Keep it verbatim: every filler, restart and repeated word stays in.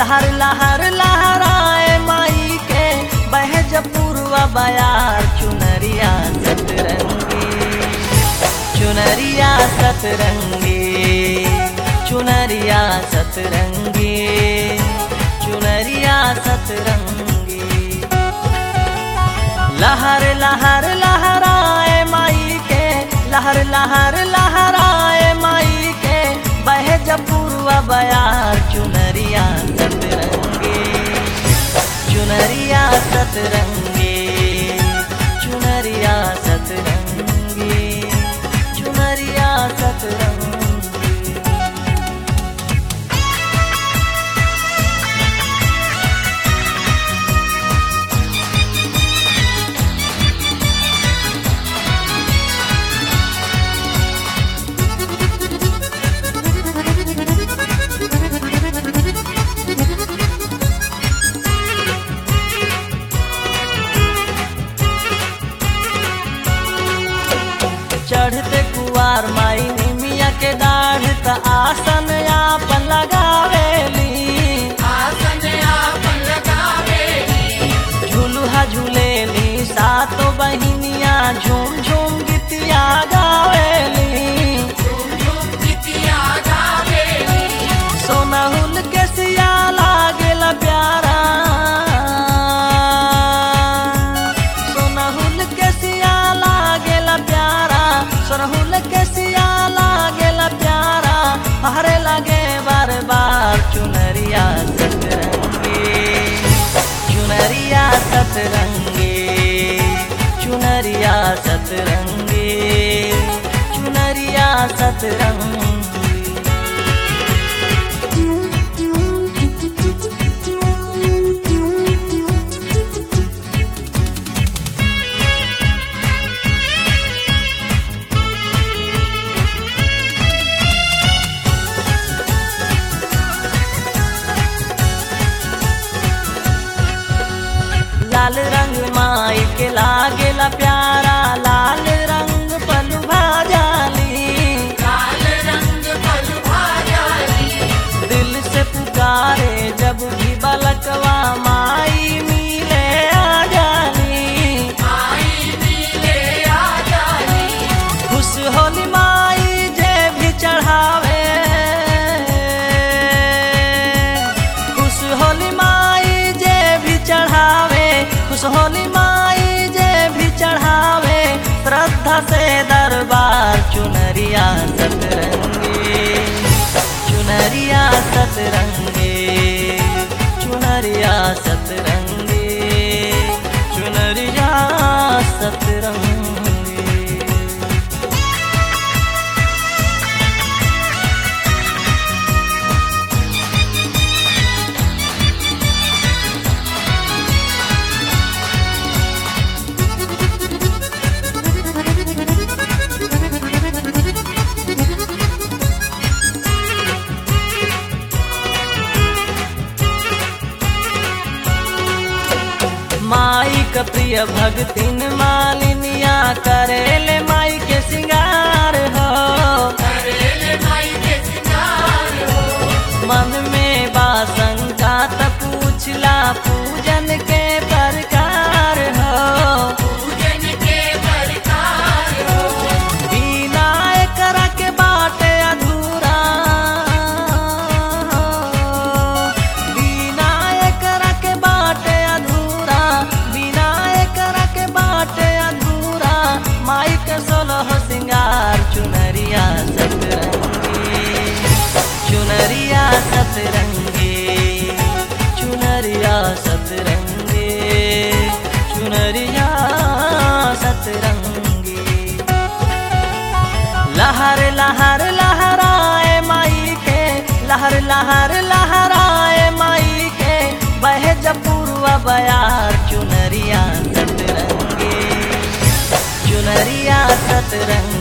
लहर लहर लहराए माई के बह जपूर्वा बयार चुनरिया सतरंगी चुनरिया सतरंगी चुनरिया सतरंगी चुनरिया सतरंगी लहर लहर लहराए माई के लहर लहर लहराए माई के बह जपूर्वा बयार चुनरिया सतरंगी चुनरिया सतरंगी चुनरिया सतरंगी चुनरिया सतरंगी चढ़ते कुवार माई निमिया के दाढ़ त आसन आपन लगावेली आसन आपन लगावेली झुलुहा झूलेली सातो बहिनिया झूम झूम गीतिया गावेली झूम झूम गीतिया गावेली सोनाहुल के सिया लागेला प्यारा सोनाहुल के सिया लागेला प्यारा सोनाहुल के सिया लागेला प्यारा हरे लगे बार बार चुनरिया सतरंगी चुनरिया सतरंगी चुनरिया सतरंगी चुनरिया सतरंगी लाल रंग माई के लागेला प्यारा लाल रंग पलु भाजाली लाल रंग पलु भाजाली दिल से पुकारे जब भी बलकवा माई मिले आ जाली माई मिले आ जाली खुश होली माई जे भी चढ़ावे खुश होली माई जे भी चढ़ावे खुश होली माई जे भी चढ़ावे श्रद्धा से दरबार चुनरिया सतरंगी चुनरिया सतरंगी चुनरिया सतरंगी चुनरिया सतरंगी माई का प्रिय भगतिन मालिनिया करेले माई के सिंगार हो करेले माई के सिंगार हो मन में बाशंका त पूछला पूजन के प्रकार हो पूजन के प्रकार हो बिना एकरा के बाटे अधूरा बिना एकरा के बाटे अधूरा बिना एकरा के बाटे अधूरा माई के सोलह सिंगार चुनरिया सतरंगी चुनरिया सतरंगी चुनरिया सतरंगी चुनरिया सतरंगी लहर लहर लहराए माई के लहर लहर लहराए माई के बह जपूर्वा बयार चुनरिया सतरंगी चुनरिया सतरंगी